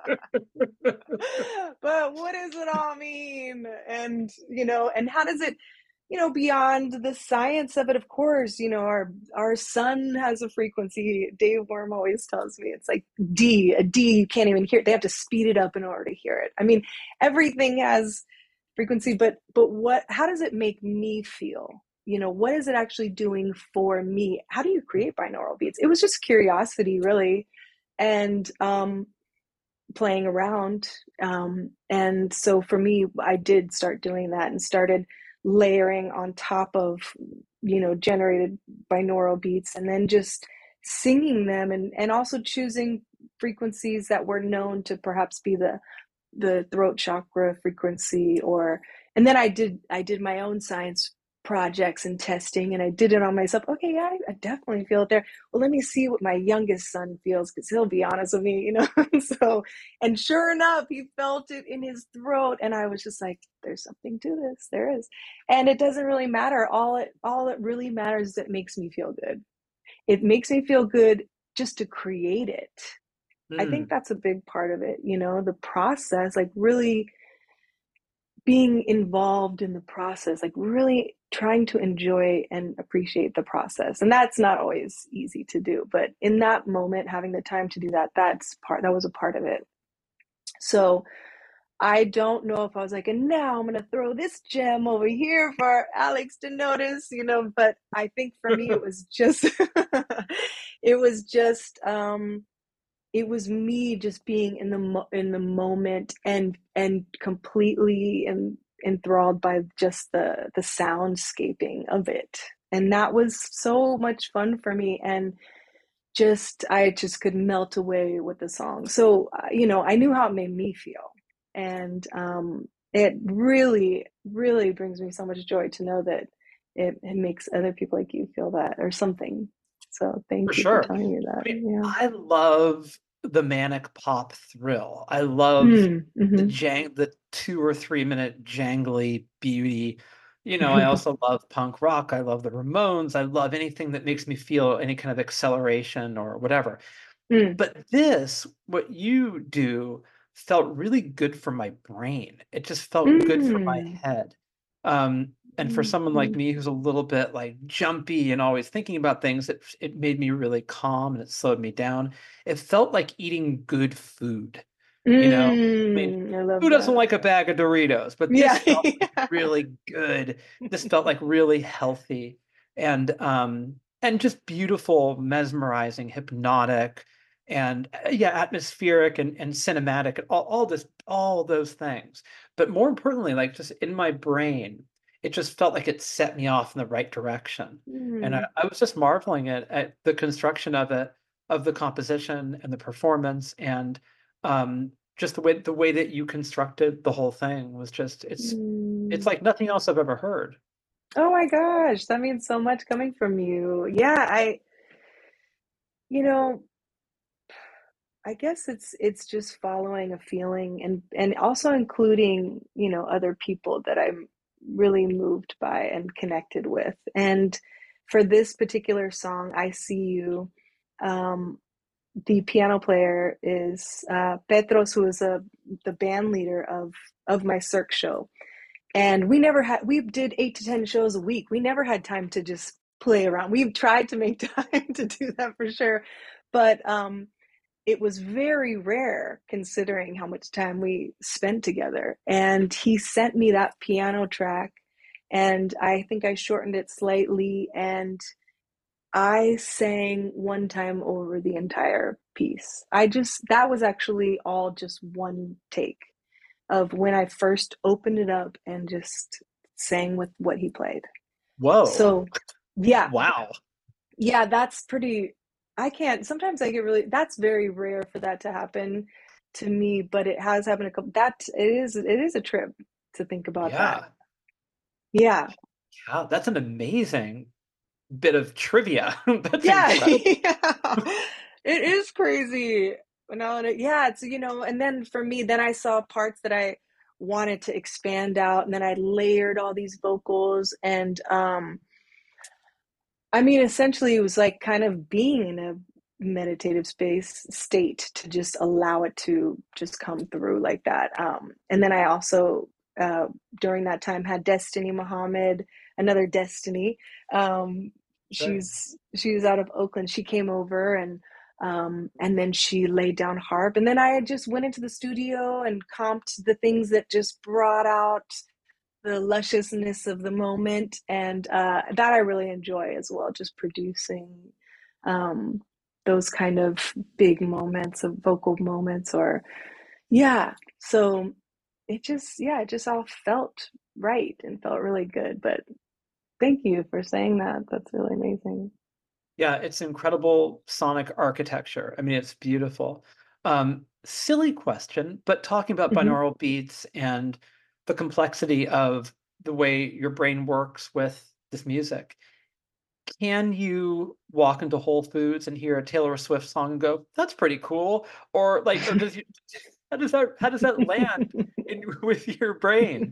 but what does it all mean? And you know, and how does it, you know, beyond the science of it? Of course, you know, our our sun has a frequency. Dave Worm always tells me it's like D, a D you can't even hear it. They have to speed it up in order to hear it. I mean, everything has frequency, but but what, how does it make me feel? You know, what is it actually doing for me? How do you create binaural beats? It was just curiosity, really, and um playing around. Um and so for me, I did start doing that and started layering on top of, you know, generated binaural beats, and then just singing them, and and also choosing frequencies that were known to perhaps be the the throat chakra frequency. Or and then i did i did my own science projects and testing, and I did it on myself. Okay, yeah, I, I definitely feel it there. Well, let me see what my youngest son feels, because he'll be honest with me, you know. So, and sure enough, he felt it in his throat, and I was just like, there's something to this, there is. And it doesn't really matter. All it all it really matters is it makes me feel good. It makes me feel good just to create it. I think Mm. that's a big part of it, you know, the process, like really being involved in the process, like really trying to enjoy and appreciate the process. And that's not always easy to do, but in that moment, having the time to do that, that's part, that was a part of it. So I don't know if I was like, and now I'm going to throw this gem over here for Alex to notice, you know, but I think for me, it was just, it was just, um, it was me just being in the mo- in the moment, and and completely en- enthralled by just the the soundscaping of it. And that was so much fun for me, and just I just could melt away with the song. So uh, you know, I knew how it made me feel, and um it really really brings me so much joy to know that it, it makes other people like you feel that, or something. So For thank you for sure. telling me that. I mean, Yeah. I love the manic pop thrill. I love Mm, the mhm. jang the two or three minute jangly beauty. You know, I also love punk rock. I love the Ramones. I love anything that makes me feel any kind of acceleration or whatever. Mm, But this, what you do, felt really good for my brain. It just felt good for my mm, head. Um, and for someone like mhm, me who's a little bit like jumpy and always thinking about things, it it made me really calm and it slowed me down. It felt like eating good food. You know, I mean, Mm, I who love doesn't that. like a bag of Doritos? But this Yeah. felt like really good. This felt like really healthy and um and just beautiful, mesmerizing, hypnotic, and uh, yeah, atmospheric and, and cinematic and all, all this all those things. But more importantly, like just in my brain, it just felt like it set me off in the right direction. And I, Mm, I was just marveling at, at the construction of it, of the composition and the performance and um just the way the way that you constructed the whole thing was just it's it's mm. like nothing else I've ever heard. Oh my gosh, that means so much coming from you. Yeah, I, you know, I guess it's it's just following a feeling and and also including, you know, other people that I'm really moved by and connected with. And for this particular song, I See You, um, the piano player is uh, Petros, who is a the band leader of of my Cirque show. And we never had we did eight to ten shows a week. We never had time to just play around. We've tried to make time to do that for sure, but um it was very rare considering how much time we spent together. And he sent me that piano track, and I think I shortened it slightly, and I sang one time over the entire piece. I just, that was actually all just one take of when I first opened it up and just sang with what he played. Whoa. So, yeah, Wow. yeah, that's pretty. I can't, sometimes I get really, that's very rare for that to happen to me, but it has happened a couple, that it is, it is a trip to think about that. Yeah. Yeah. Yeah, that's an amazing bit of trivia. That's Yeah. incredible. Yeah. It is crazy. No, no, yeah, it's, you know, and then for me, then I saw parts that I wanted to expand out, and then I layered all these vocals, and um I mean, essentially, it was like kind of being in a meditative space state to just allow it to just come through like that. Um, and then I also, uh, during that time, had Destiny Muhammad, another Destiny. Um, Right. she's she's out of Oakland. She came over, and um, and then she laid down harp. And then I just went into the studio and comped the things that just brought out the lusciousness of the moment, and uh, that I really enjoy as well, just producing um, those kind of big moments of vocal moments, or yeah, so it just, yeah, it just all felt right and felt really good. But thank you for saying that. That's really amazing. Yeah, it's incredible sonic architecture. I mean, it's beautiful. Um, silly question, but talking about Hmm. binaural beats and the complexity of the way your brain works with this music, can you walk into Whole Foods and hear a Taylor Swift song and go, "That's pretty cool," or like, or does you, how does that how does that land in with your brain?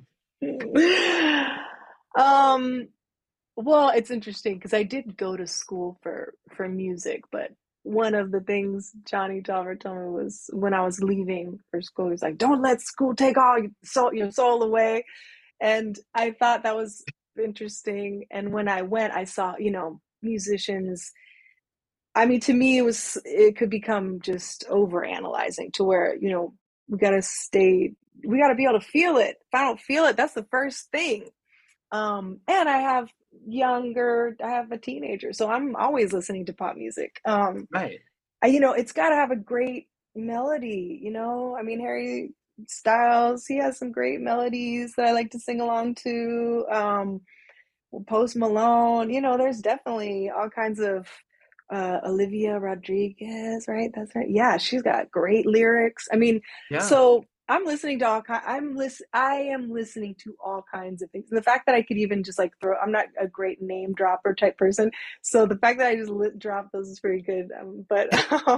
um Well, it's interesting because I did go to school for for music, but one of the things Johnny Dollar told me was when I was leaving for school, he was like, "Don't let school take all your soul, your soul away." And I thought that was interesting. And when I went, I saw, you know, musicians. I mean, to me, it was it could become just over analyzing to where, you know, we gotta stay, we gotta be able to feel it. If I don't feel it, that's the first thing. Um, and I have younger, I have a teenager, so I'm always listening to pop music. Um, Right. I, you know, it's got to have a great melody, you know. I mean, Harry Styles, he has some great melodies that I like to sing along to. Um, Post Malone, you know, there's definitely all kinds of uh, Olivia Rodriguez, right? That's right. Yeah, she's got great lyrics. I mean, Yeah. so I'm listening to all kind. I'm listen. I am listening to all kinds of things. And the fact that I could even just like throw. I'm not a great name dropper type person, so the fact that I just li- drop those is pretty good. Um, but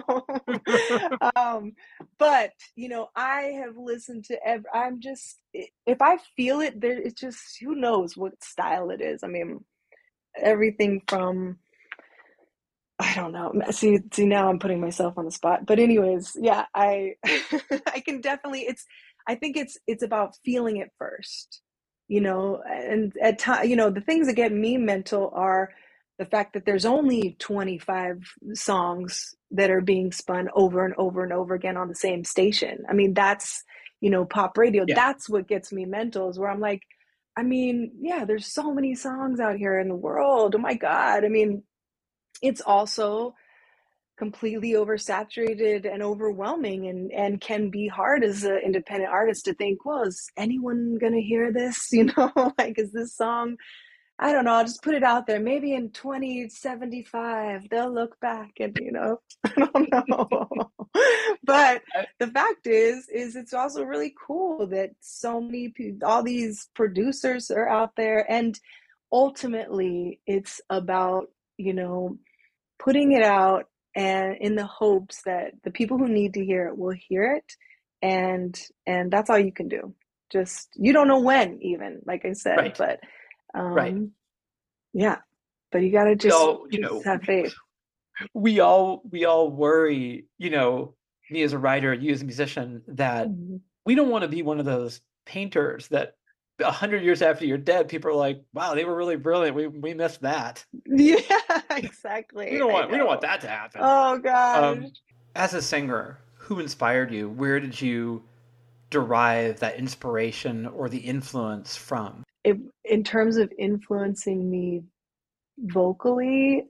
um, but you know, I have listened to every, I'm just, if I feel it there, it's just, who knows what style it is. I mean, everything from, I don't know, see see now I'm putting myself on the spot, but anyways, yeah, I I can definitely, it's, I think it's it's about feeling it first, you know. And at time, you know, the things that get me mental are the fact that there's only twenty-five songs that are being spun over and over and over again on the same station. I mean, that's, you know, pop radio. Yeah. That's what gets me mental, is where I'm like, I mean, yeah, there's so many songs out here in the world. Oh my God. I mean, it's also completely oversaturated and overwhelming, and and can be hard as an independent artist to think, well, is anyone gonna hear this? You know, like, is this song, I don't know, I'll just put it out there. Maybe in twenty seventy-five, they'll look back and, you know, I don't know. But I- the fact is, is it's also really cool that so many people, all these producers are out there. And ultimately, it's about, you know, putting it out, and in the hopes that the people who need to hear it will hear it. And, and that's all you can do. Just, you don't know when, even, like I said, right. but, Right. um, yeah, but you gotta We just all, you just know, have faith. we all we all worry, you know, me as a writer, you as a musician, that Mhm. we don't want to be one of those painters that a hundred years after you're dead, people are like, wow, they were really brilliant. We we missed that. Yeah, We exactly. don't I want we don't want know. that to happen. Oh gosh. Um, as a singer, who inspired you? Where did you derive that inspiration or the influence from? If, in terms of influencing me vocally,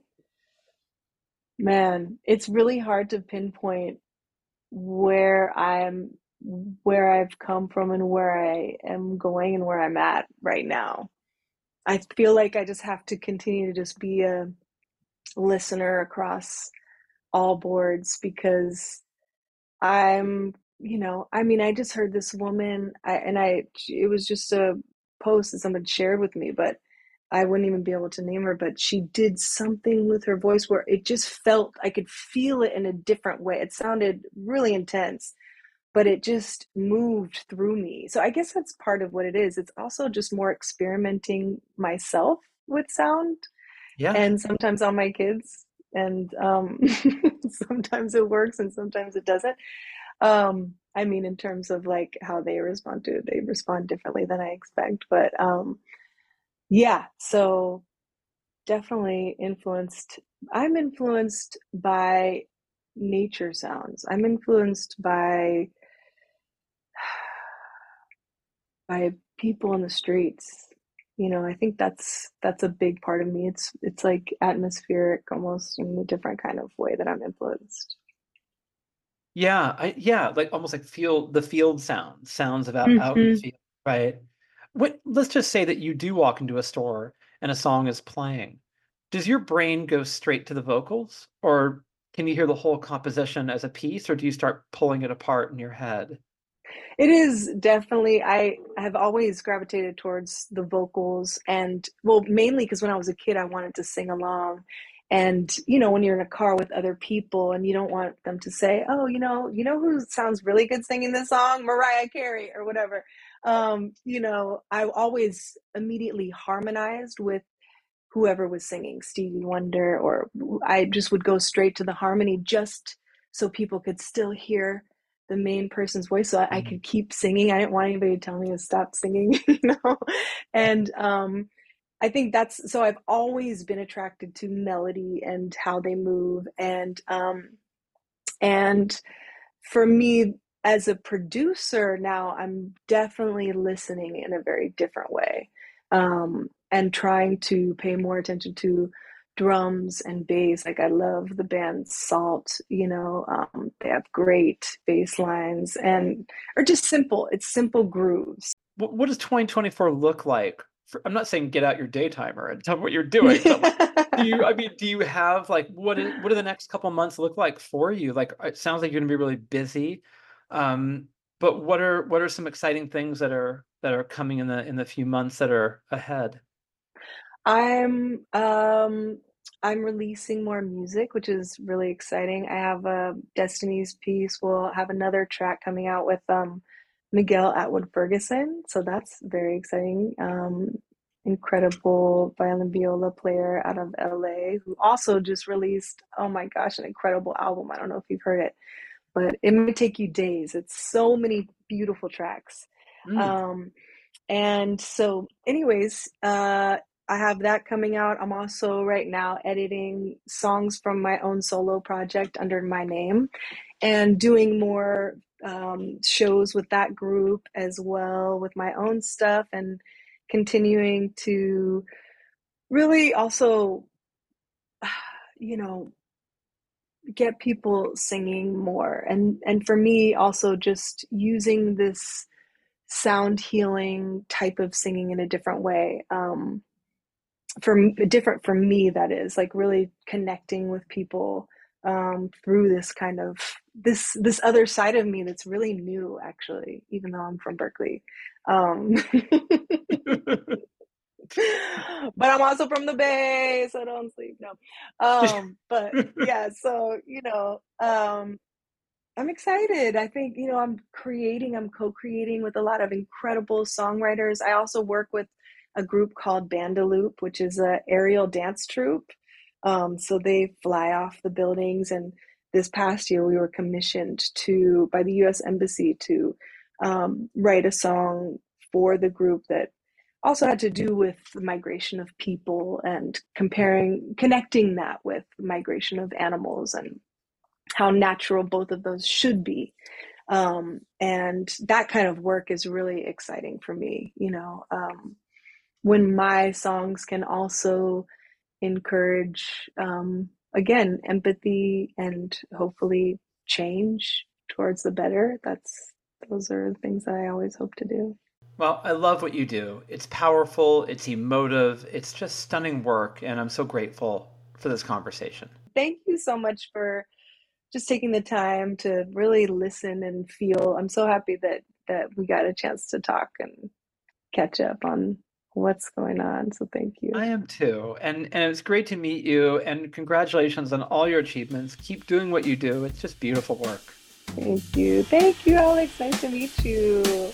man, it's really hard to pinpoint where I'm where I've come from and where I am going and where I'm at right now. I feel like I just have to continue to just be a listener across all boards, because I'm, you know, I mean, I just heard this woman, I, and I, it was just a post that someone shared with me, but I wouldn't even be able to name her, but she did something with her voice where it just felt, I could feel it in a different way. It sounded really intense, but it just moved through me. So I guess that's part of what it is. It's also just more experimenting myself with sound, Yeah. and sometimes on my kids. And um, sometimes it works and sometimes it doesn't. Um, I mean, in terms of like how they respond to it, they respond differently than I expect. But um, yeah, so definitely influenced. I'm influenced by nature sounds. I'm influenced by by people in the streets. You know, I think that's that's a big part of me. It's it's like atmospheric, almost, in a different kind of way that I'm influenced. Yeah, I yeah, like almost like field the field sounds, sounds of out out in the Hmm. field, right? What let's just say that you do walk into a store and a song is playing. Does your brain go straight to the vocals, or can you hear the whole composition as a piece, or do you start pulling it apart in your head? It is definitely, I have always gravitated towards the vocals, and well, mainly because when I was a kid, I wanted to sing along. And you know, when you're in a car with other people and you don't want them to say, "Oh, you know, you know who sounds really good singing this song? Mariah Carey," or whatever. Um, you know, I always immediately harmonized with whoever was singing, Stevie Wonder, or I just would go straight to the harmony, just so people could still hear the main person's voice, so I, I Mm. could keep singing. I didn't want anybody to tell me to stop singing, you know. And um, I think that's, so I've always been attracted to melody and how they move, and um, and for me as a producer now, I'm definitely listening in a very different way, um, and trying to pay more attention to drums and bass. Like, I love the band Salt, you know, um, they have great bass lines, and or just simple, it's simple grooves. What, what does twenty twenty-four look like? For, I'm not saying get out your daytimer and tell me what you're doing, but like, do you, I mean, do you have like, what is, what do the next couple months look like for you? Like, it sounds like you're gonna be really busy. Um, but what are, what are some exciting things that are, that are coming in the, in the few months that are ahead? I'm um I'm releasing more music, which is really exciting. I have a Destiny's piece. We'll have another track coming out with um Miguel Atwood Ferguson, so that's very exciting. Um, incredible violin viola player out of L A, who also just released, oh my gosh, an incredible album. I don't know if you've heard it, but it might take you days. It's so many beautiful tracks. Mm. Um, and so, anyways, uh, I have that coming out. I'm also right now editing songs from my own solo project under my name and doing more um, shows with that group as well with my own stuff, and continuing to really also, you know, get people singing more. And, and for me, also just using this sound healing type of singing in a different way. Um, for different for me, that is like really connecting with people um, through this kind of this this other side of me that's really new, actually, even though I'm from Berkeley. Um, but I'm also from the Bay, so don't sleep. No, um, but yeah, so you know, um, I'm excited. I think, you know, I'm creating, I'm co-creating with a lot of incredible songwriters. I also work with a group called Bandaloop, which is a aerial dance troupe. Um, so they fly off the buildings. And this past year, we were commissioned to by the U S Embassy to um, write a song for the group that also had to do with the migration of people and comparing, connecting that with migration of animals and how natural both of those should be. Um, and that kind of work is really exciting for me, you know, um, when my songs can also encourage, um, again, empathy and hopefully change towards the better. That's, those are things that I always hope to do. Well, I love what you do. It's powerful, it's emotive, it's just stunning work, and I'm so grateful for this conversation. Thank you so much for just taking the time to really listen and feel. I'm so happy that that we got a chance to talk and catch up on what's going on. So thank you. I am too. And and it was great to meet you, and congratulations on all your achievements. Keep doing what you do. It's just beautiful work. Thank you. Thank you, Alex. Nice to meet you.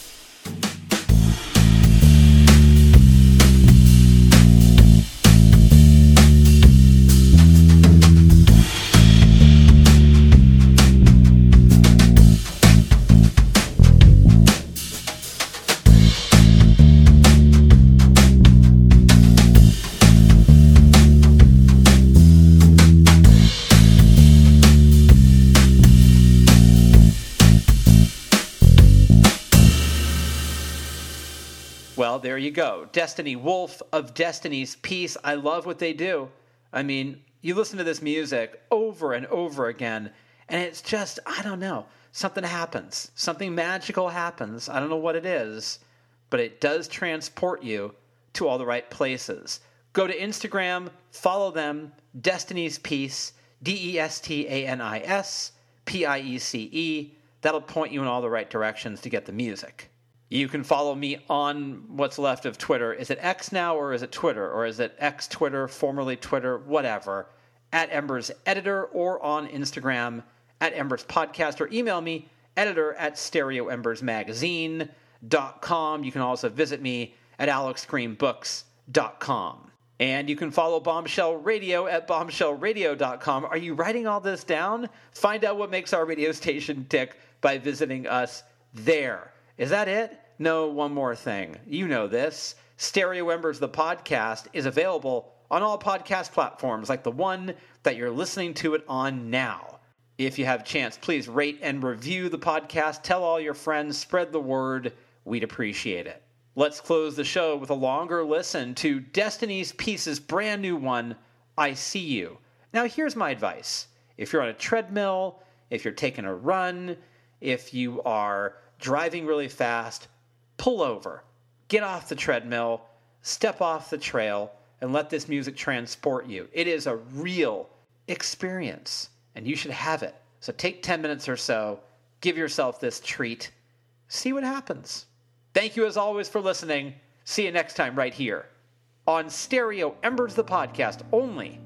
Well, there you go. Destiny Wolf of Destiny's Peace. I love what they do. I mean, you listen to this music over and over again, and it's just, I don't know, something happens. Something magical happens. I don't know what it is, but it does transport you to all the right places. Go to Instagram, follow them, Destiny's Peace, D E S T A N I S, P I E C E. That'll point you in all the right directions to get the music. You can follow me on what's left of Twitter. Is it X now, or is it Twitter? Or is it X Twitter, formerly Twitter, whatever, at Embers Editor, or on Instagram at Embers Podcast, or email me, editor at stereo embers magazine dot com. You can also visit me at alex green books dot com. And you can follow Bombshell Radio at bombshell radio dot com. Are you writing all this down? Find out what makes our radio station tick by visiting us there. Is that it? No, one more thing. You know this. Stereo Embers, the podcast, is available on all podcast platforms like the one that you're listening to it on now. If you have a chance, please rate and review the podcast. Tell all your friends. Spread the word. We'd appreciate it. Let's close the show with a longer listen to Destiny's Peace's brand new one, I See You. Now, here's my advice. If you're on a treadmill, if you're taking a run, if you are driving really fast, pull over, get off the treadmill, step off the trail, and let this music transport you. It is a real experience, and you should have it. So take ten minutes or so, give yourself this treat, see what happens. Thank you as always for listening. See you next time right here on Stereo Embers, the podcast, only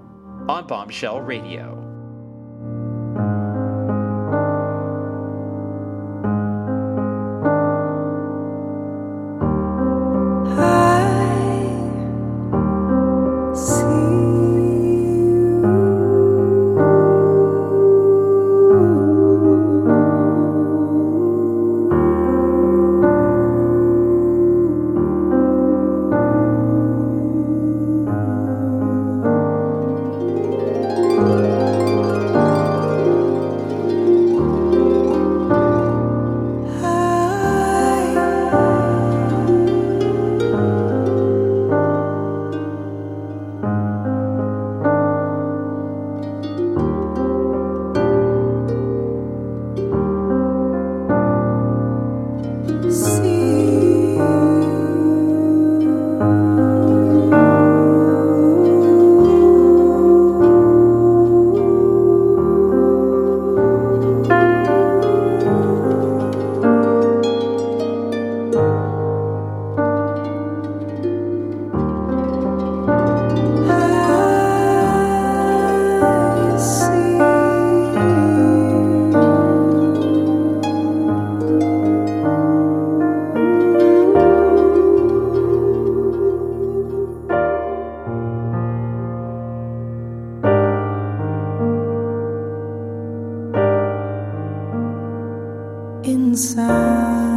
on Bombshell Radio. inside.